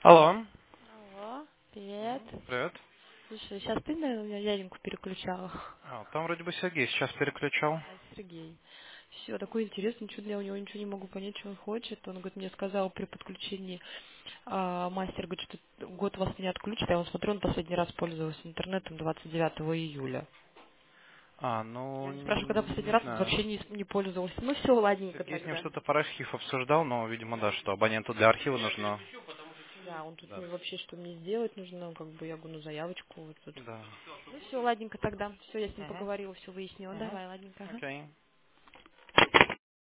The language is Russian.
Алло. Алло, привет. Привет. Слушай, сейчас ты, наверное, меня дяденьку переключала. Там вроде бы Сергей сейчас переключал. А, Сергей. Все, такой интересный, что я у него ничего не могу понять, что он хочет. Он говорит, мне сказал при подключении, мастер говорит, что год вас не отключит. Я вот смотрю, он последний раз пользовался интернетом 29 июля. Я Ну, не спрашиваю, когда последний не раз, он знаю. вообще не пользовался. Ну все, ладненько Сергей с ним тогда. что-то про архив обсуждал, но, видимо, да, что абоненту для архива нужно. Да, он тут Да. мне вообще, что мне сделать нужно, как бы я говорю, ну заявочку вот тут. Да. Ну все, ладненько тогда. Все, я с ним Угу. поговорила, все выяснила. Угу. Давай, ладненько. Ага. Окей.